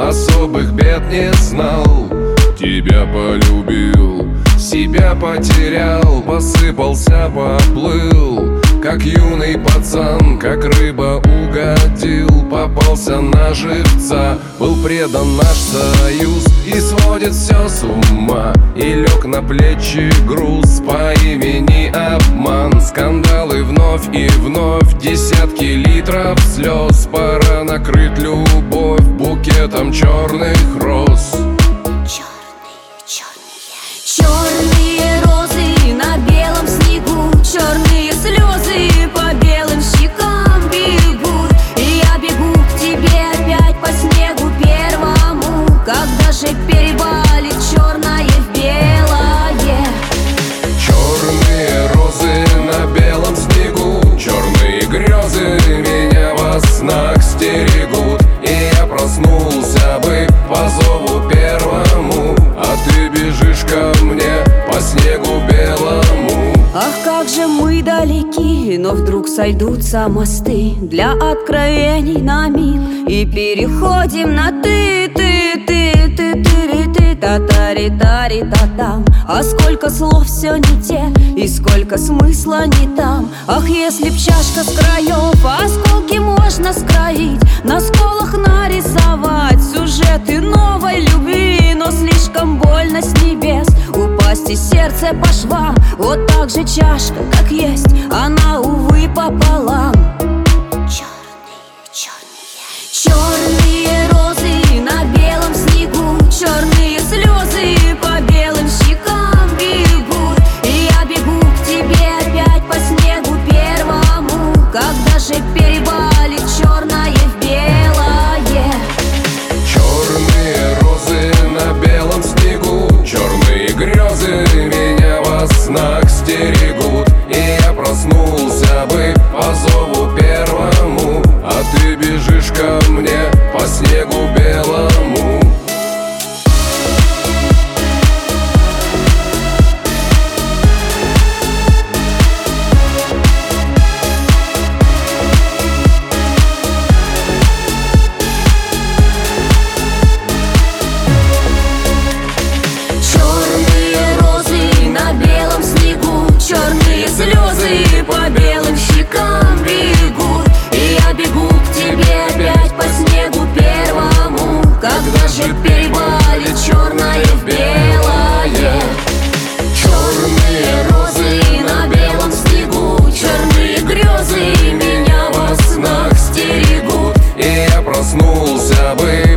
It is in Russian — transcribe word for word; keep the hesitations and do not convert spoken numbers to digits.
особых бед не знал. Тебя полюбил, себя потерял, посыпался, поплыл, как юный пацан, как рыба угодил, попался на живца. Был предан наш союз и сводит все с ума, и лег на плечи груз по имени обман. Скандалы вновь и вновь, десятки литров слез. Пора накрыть любовь букетом черных роз. Черные розы на белом снегу, черные слезы по белым щекам бегут. И я бегу к тебе опять по снегу первому, когда же перевалит черное в белое. Черные розы на белом снегу, черные грезы меня во снах стерегут. И я проснулся бы по зову первому, а ты бежишь ко мне по снегу белому. Ах, как же мы далеки, но вдруг сойдутся мосты для откровений на миг, и переходим на ты, ты, ты, ты, ты, ты, та-тари-тари-та-там. А сколько слов все не те, и сколько смысла не там. Ах, если б чашка с краев, осколки можно скроить, на сколах нарисовать сюжеты новой любви. Но слишком больно с небес упасть и сердце по швам. Вот так же чашка, как есть, она, увы, пополам. Черные, черные, черные розы на белом снегу, черные слезы по белым щекам бегут. И я бегу к тебе опять по снегу первому, когда же перевалит черное в белое. Черные розы на белом снегу, черные грезы меня во снах стерегут. И я проснулся бы по зову первому, а ты бежишь ко мне по снегу белому. Черные слезы по белым щекам бегут. И я бегу к тебе опять по снегу первому, когда же перевалит черное в белое. Черные розы на белом снегу, черные грезы меня во снах стерегут. И я проснулся бы